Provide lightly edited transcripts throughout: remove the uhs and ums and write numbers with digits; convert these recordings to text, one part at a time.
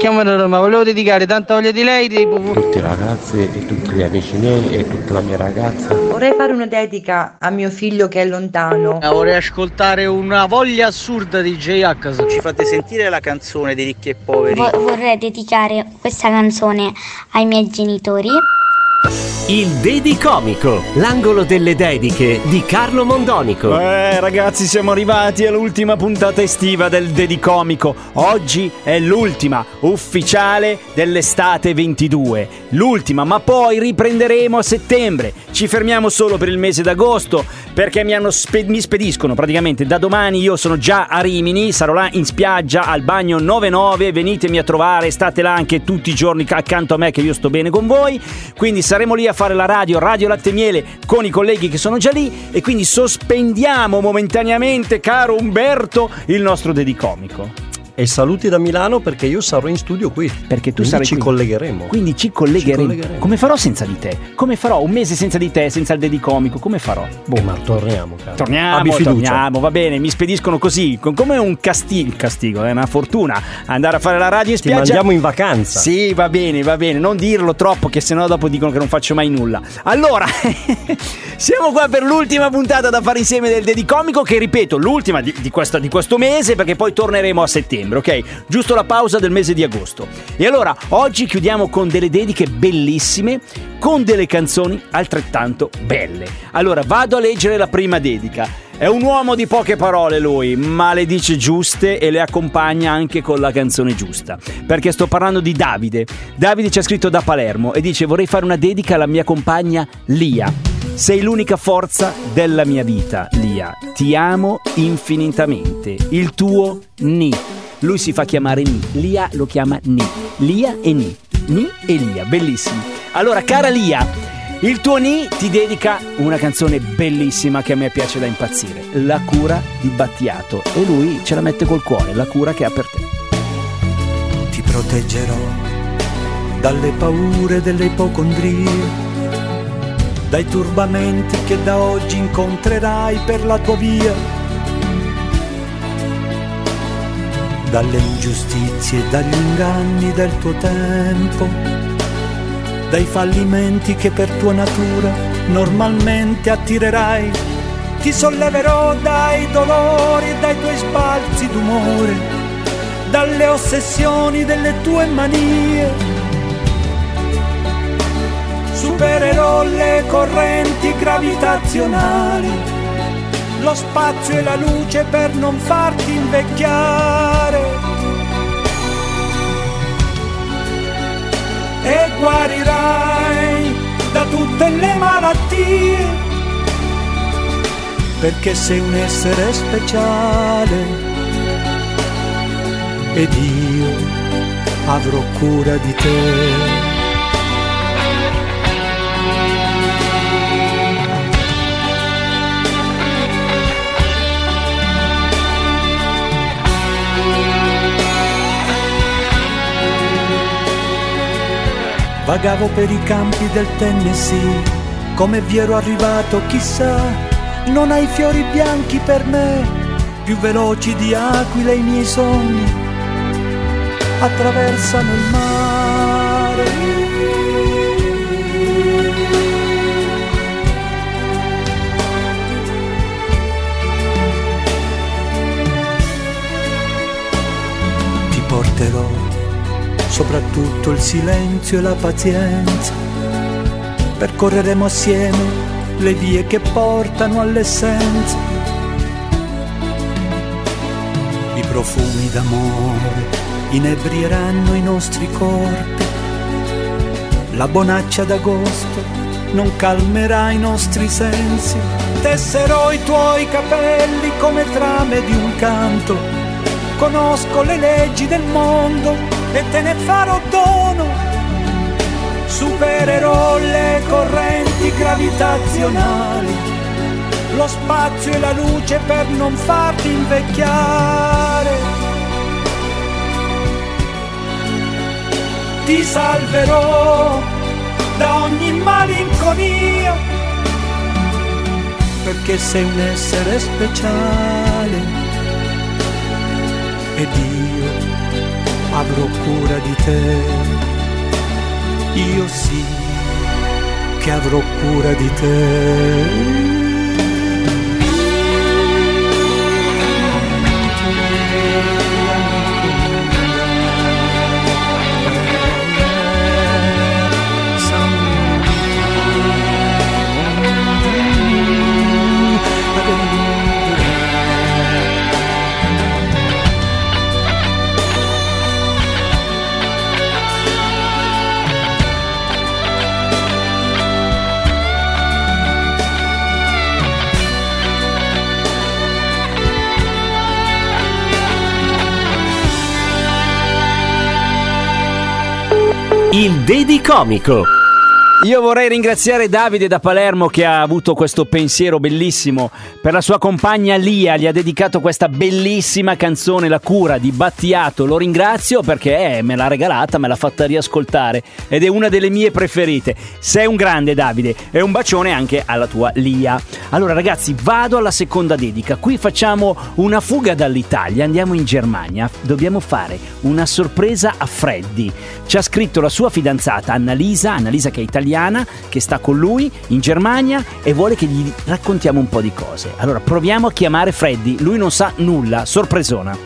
chiamo da Roma, volevo dedicare tanta voglia di lei tutte le ragazze e tutti gli amici miei e tutta la mia ragazza. Vorrei fare una dedica a mio figlio che è lontano. Vorrei ascoltare una voglia assurda di J-H. Ci fate sentire la canzone di Ricchi e Poveri? Vorrei dedicare questa canzone ai miei genitori. Il Dedicomico, l'angolo delle dediche di Carlo Mondonico. Ragazzi, siamo arrivati all'ultima puntata estiva del Dedicomico. Oggi è l'ultima ufficiale dell'estate 22. L'ultima, ma poi riprenderemo a settembre. Ci fermiamo solo per il mese d'agosto perché mi spediscono praticamente da domani. Io sono già a Rimini, sarò là in spiaggia al bagno 99. Venitemi a trovare, state là anche tutti i giorni accanto a me che io sto bene con voi. Quindi saremo lì a fare la Radio Latte e Miele con i colleghi che sono già lì e quindi sospendiamo momentaneamente, caro Umberto, il nostro Dedicomico. E saluti da Milano perché io sarò in studio qui. Perché tu quindi sarai ci qui. Collegheremo. Quindi ci collegheremo. Come farò senza di te? Come farò un mese senza di te, senza il Dedicomico? Come farò? Ma torniamo, caro. Torniamo, va bene. Mi spediscono così, come un castigo, è una fortuna andare a fare la radio in spiaggia. Ti mandiamo in vacanza. Sì, va bene. Non dirlo troppo che sennò dopo dicono che non faccio mai nulla. Allora, siamo qua per l'ultima puntata da fare insieme del Dedicomico, che ripeto, l'ultima di questo mese, perché poi torneremo a settembre. Ok, giusto la pausa del mese di agosto. E allora oggi chiudiamo con delle dediche bellissime, con delle canzoni altrettanto belle. Allora vado a leggere la prima dedica. È un uomo di poche parole lui, ma le dice giuste e le accompagna anche con la canzone giusta, perché sto parlando di Davide. Davide ci ha scritto da Palermo e dice: vorrei fare una dedica alla mia compagna Lia. Sei l'unica forza della mia vita, Lia. Ti amo infinitamente. Il tuo Ni. Lui si fa chiamare Ni, Lia lo chiama Ni. Lia e Ni e Lia, bellissimi. Allora, cara Lia, il tuo Ni ti dedica una canzone bellissima che a me piace da impazzire, La cura di Battiato, e lui ce la mette col cuore, la cura che ha per te. Ti proteggerò dalle paure delle ipocondrie, dai turbamenti che da oggi incontrerai per la tua via, dalle ingiustizie e dagli inganni del tuo tempo, dai fallimenti che per tua natura normalmente attirerai. Ti solleverò dai dolori e dai tuoi sbalzi d'umore, dalle ossessioni delle tue manie. Supererò le correnti gravitazionali, lo spazio e la luce per non farti invecchiare, e guarirai da tutte le malattie, perché sei un essere speciale ed io avrò cura di te. Vagavo per i campi del Tennessee, come vi ero arrivato chissà, non hai fiori bianchi per me, più veloci di aquile i miei sogni, attraversano il mare. Ti porterò soprattutto il silenzio e la pazienza, percorreremo assieme le vie che portano all'essenza. I profumi d'amore inebrieranno i nostri corpi, la bonaccia d'agosto non calmerà i nostri sensi. Tesserò i tuoi capelli come trame di un canto, conosco le leggi del mondo e te ne farò dono. Supererò le correnti gravitazionali, lo spazio e la luce per non farti invecchiare. Ti salverò da ogni malinconia, perché sei un essere speciale ed io avrò cura di te. Io sì che avrò cura di te. Il Dedicomico. Io vorrei ringraziare Davide da Palermo che ha avuto questo pensiero bellissimo per la sua compagna Lia, gli ha dedicato questa bellissima canzone La cura di Battiato. Lo ringrazio perché me l'ha regalata, me l'ha fatta riascoltare ed è una delle mie preferite. Sei un grande, Davide, e un bacione anche alla tua Lia. Allora ragazzi, vado alla seconda dedica. Qui facciamo una fuga dall'Italia, andiamo in Germania. Dobbiamo fare una sorpresa a Freddy. Ci ha scritto la sua fidanzata Annalisa che è italiana, che sta con lui in Germania e vuole che gli raccontiamo un po' di cose. Allora proviamo a chiamare Freddy, lui non sa nulla, sorpresona.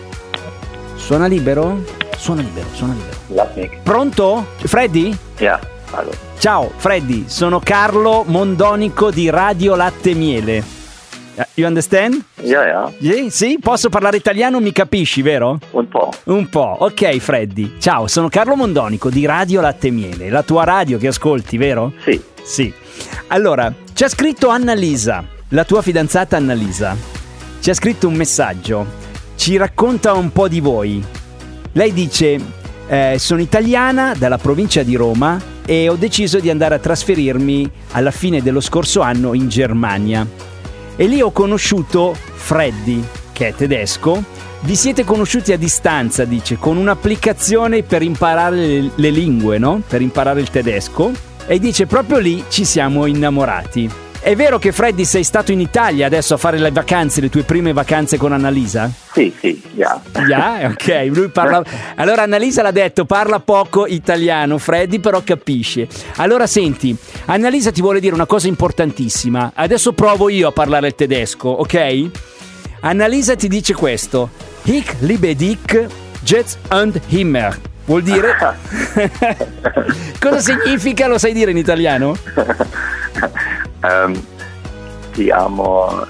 Suona libero? Suona libero. Pronto? Freddy? Yeah, allora. Ciao Freddy, sono Carlo Mondonico di Radio Latte Miele. You understand? Yeah. Sì? Posso parlare italiano, mi capisci, vero? Un po'. Ok Freddy, ciao, sono Carlo Mondonico di Radio Latte Miele, la tua radio che ascolti, vero? Sì. Allora, ci ha scritto Annalisa, la tua fidanzata Annalisa, ci ha scritto un messaggio, ci racconta un po' di voi. Lei dice, sono italiana dalla provincia di Roma e ho deciso di andare a trasferirmi alla fine dello scorso anno in Germania. E lì ho conosciuto Freddy, che è tedesco. Vi siete conosciuti a distanza, dice, con un'applicazione per imparare le lingue, no? Per imparare il tedesco. E dice, proprio lì ci siamo innamorati. È vero che Freddy sei stato in Italia adesso a fare le vacanze, le tue prime vacanze con Annalisa? Sì, yeah. Ok, lui parla. Allora Annalisa l'ha detto, parla poco italiano, Freddy però capisce. Allora senti, Annalisa ti vuole dire una cosa importantissima. Adesso provo io a parlare il tedesco, ok? Annalisa ti dice questo: Ich liebe dich jetzt und immer. Vuol dire cosa significa? Lo sai dire in italiano? Ti amo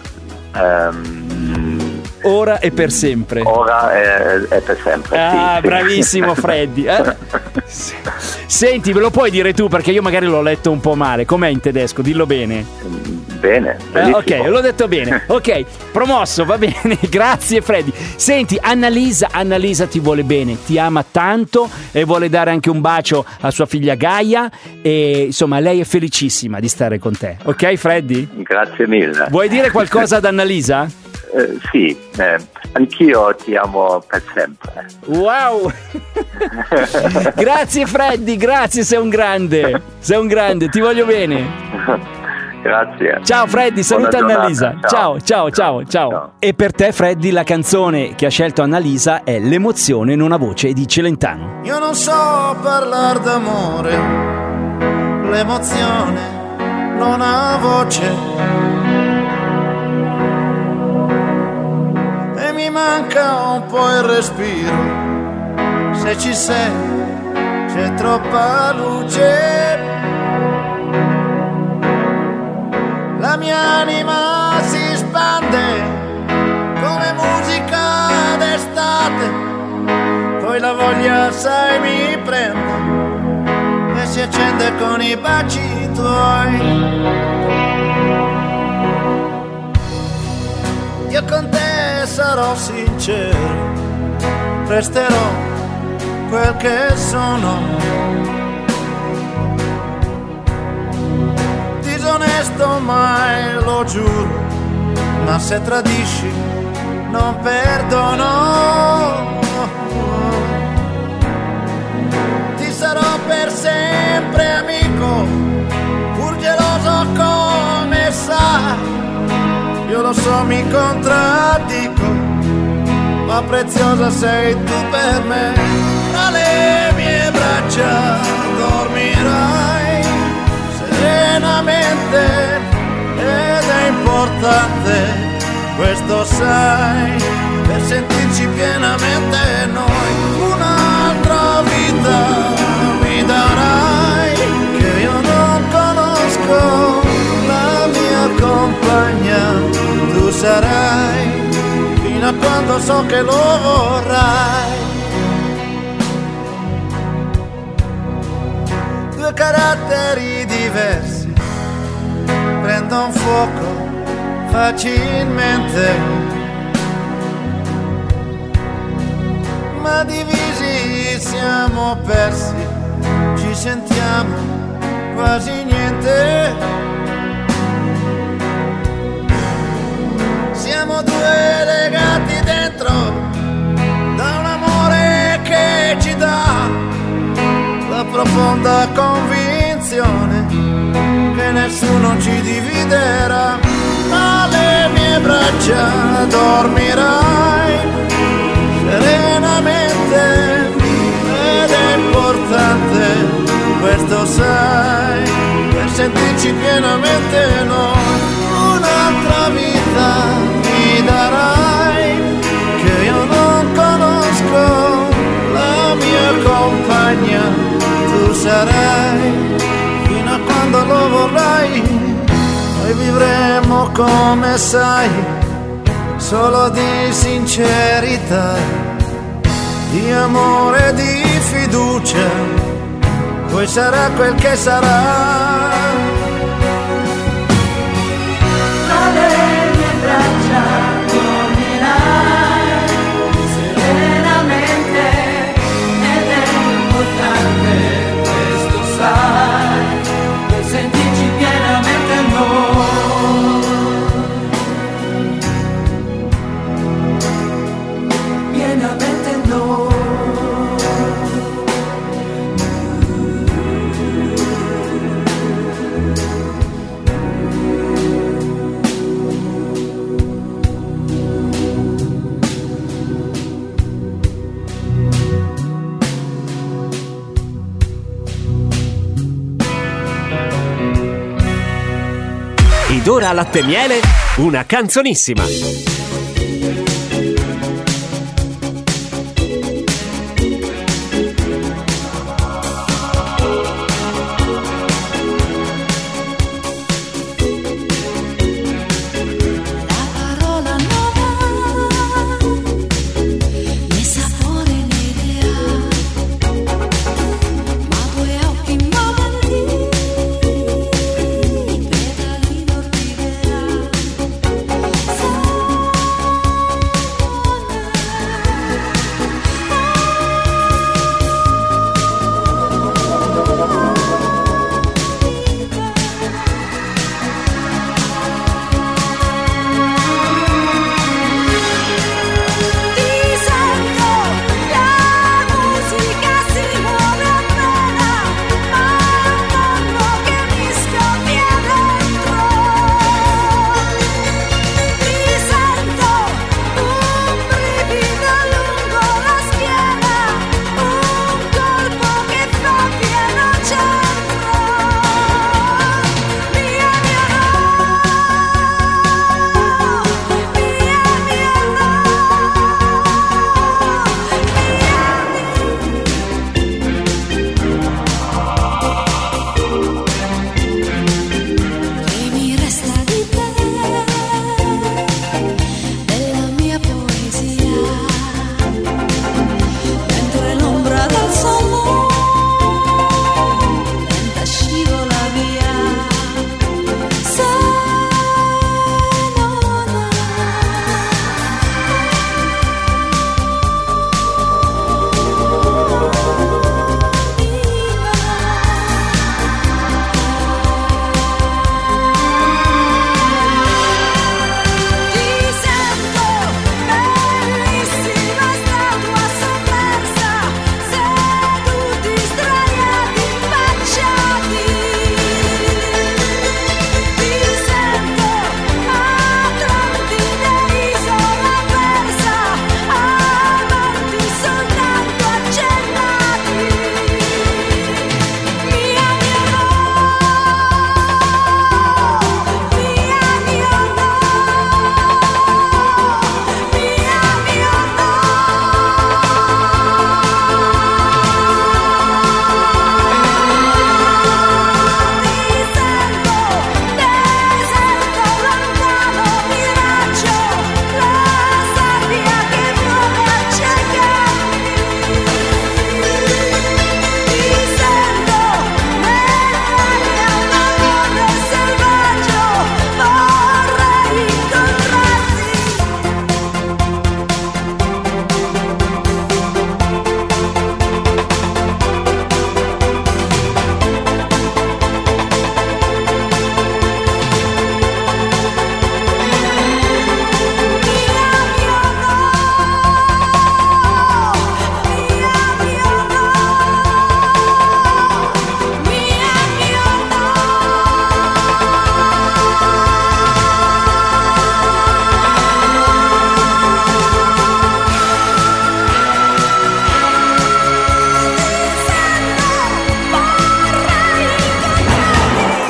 ora e per sempre. Ora e per sempre. Sì. Bravissimo Freddy. Senti, ve lo puoi dire tu perché io magari l'ho letto un po' male. Com'è in tedesco? Dillo bene. Bene. Ok, l'ho detto bene. Ok, promosso, va bene. Grazie Freddy. Senti, Annalisa ti vuole bene, ti ama tanto e vuole dare anche un bacio a sua figlia Gaia e insomma lei è felicissima di stare con te. Ok Freddy? Grazie mille. Vuoi dire qualcosa ad Annalisa? Sì, anch'io ti amo per sempre. Wow. Grazie Freddy, grazie, sei un grande, ti voglio bene. Grazie. Ciao Freddy, saluta Annalisa. Ciao. E per te Freddy la canzone che ha scelto Annalisa è L'emozione non ha voce di Celentano. Io non so parlare d'amore, l'emozione non ha voce e mi manca un po' il respiro, se ci sei c'è troppa luce. La mia anima si spande come musica d'estate, poi la voglia sai mi prende e si accende con i baci tuoi. Io con te sarò sincero, resterò quel che sono. Disonesto mai, lo giuro, ma se tradisci non perdono. Ti sarò per sempre amico, pur geloso come sai. Io lo so, mi contraddico, ma preziosa sei tu per me. Tra le importante, questo sai, per sentirci pienamente noi. Un'altra vita mi darai, che io non conosco, la mia compagna tu sarai, fino a quando so che lo vorrai. Due caratteri diversi prendono fuoco facilmente, ma divisi siamo persi, ci sentiamo quasi niente. Siamo due legati dentro da un amore che ci dà la profonda convinzione che nessuno ci dividerà. Alle mie braccia dormirai serenamente, ed è importante, questo sai, per sentirci pienamente noi. Un'altra vita mi darai, che io non conosco, la mia compagna tu sarai, fino a quando lo vorrai. Noi vivremo come sai, solo di sincerità, di amore, di fiducia, poi sarà quel che sarà. Tra le mie braccia dormirai serenamente, ed è importante, questo sai, per sentirci pienamente noi. Pienamente noi. Ed ora Latte e Miele, una canzonissima. Sai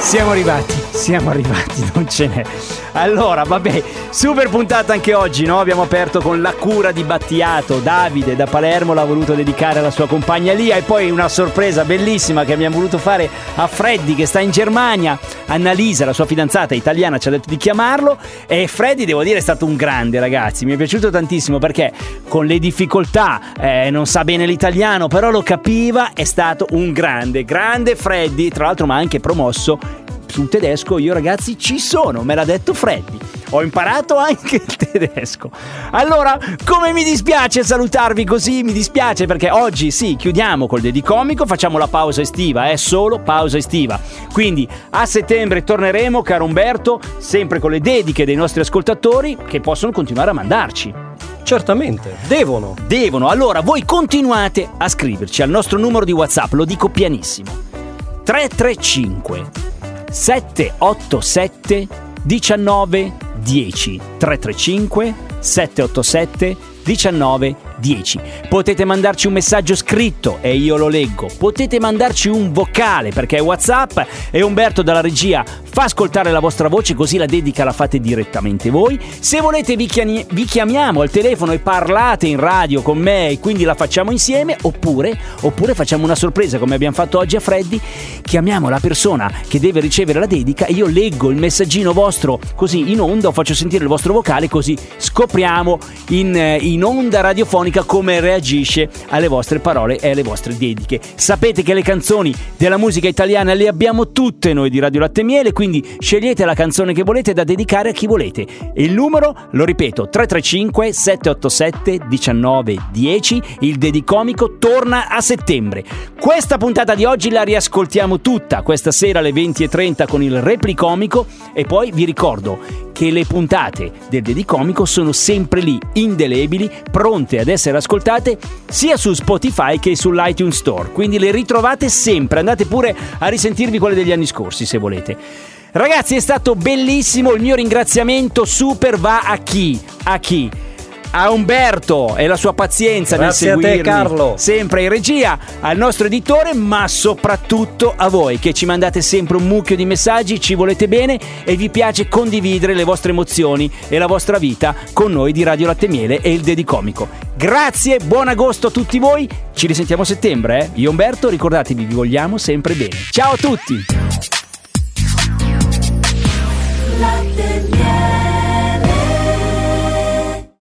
Siamo arrivati, non ce n'è. Allora, vabbè, super puntata anche oggi, no? Abbiamo aperto con La cura di Battiato. Davide da Palermo l'ha voluto dedicare alla sua compagna Lia, e poi una sorpresa bellissima che abbiamo voluto fare a Freddy che sta in Germania. Annalisa, la sua fidanzata italiana, ci ha detto di chiamarlo, e Freddy, devo dire, è stato un grande, ragazzi. Mi è piaciuto tantissimo perché con le difficoltà non sa bene l'italiano, però lo capiva. È stato un grande Freddy, tra l'altro mi ha anche promosso sul tedesco. Io, ragazzi, ci sono, me l'ha detto Freddy, ho imparato anche il tedesco. Allora, come mi dispiace salutarvi così, mi dispiace perché oggi sì, chiudiamo col Dedicomico, facciamo la pausa estiva, solo pausa estiva. Quindi a settembre torneremo, caro Umberto, sempre con le dediche dei nostri ascoltatori che possono continuare a mandarci. Certamente, devono. Allora, voi continuate a scriverci al nostro numero di WhatsApp, lo dico pianissimo: 335 787 1910. 335 787 1910. Potete mandarci un messaggio scritto e io lo leggo, potete mandarci un vocale perché è WhatsApp e Umberto dalla regia fa ascoltare la vostra voce, così la dedica la fate direttamente voi. Se volete vi chiamiamo al telefono e parlate in radio con me e quindi la facciamo insieme, oppure facciamo una sorpresa come abbiamo fatto oggi a Freddy, chiamiamo la persona che deve ricevere la dedica e io leggo il messaggino vostro così in onda, o faccio sentire il vostro vocale, così scopriamo in onda radiofonica come reagisce alle vostre parole e alle vostre dediche. Sapete che le canzoni della musica italiana le abbiamo tutte noi di Radio Latte e Miele, quindi scegliete la canzone che volete da dedicare a chi volete. E il numero, lo ripeto, 335 787 1910. Il Dedicomico torna a settembre. Questa puntata di oggi la riascoltiamo tutta questa sera alle 20:30 con il Replicomico, e poi vi ricordo che le puntate del Dedicomico sono sempre lì, indelebili, pronte ad essere ascoltate sia su Spotify che sull'iTunes Store, quindi le ritrovate sempre. Andate pure a risentirvi quelle degli anni scorsi se volete. Ragazzi, è stato bellissimo. Il mio ringraziamento super va a chi? A Umberto e la sua pazienza nel seguirmi, a te, Carlo, sempre in regia, al nostro editore, ma soprattutto a voi che ci mandate sempre un mucchio di messaggi, ci volete bene e vi piace condividere le vostre emozioni e la vostra vita con noi di Radio Latte e Miele e il Dedicomico. Grazie, buon agosto a tutti voi, ci risentiamo a settembre. Io Umberto, ricordatevi, vi vogliamo sempre bene. Ciao a tutti!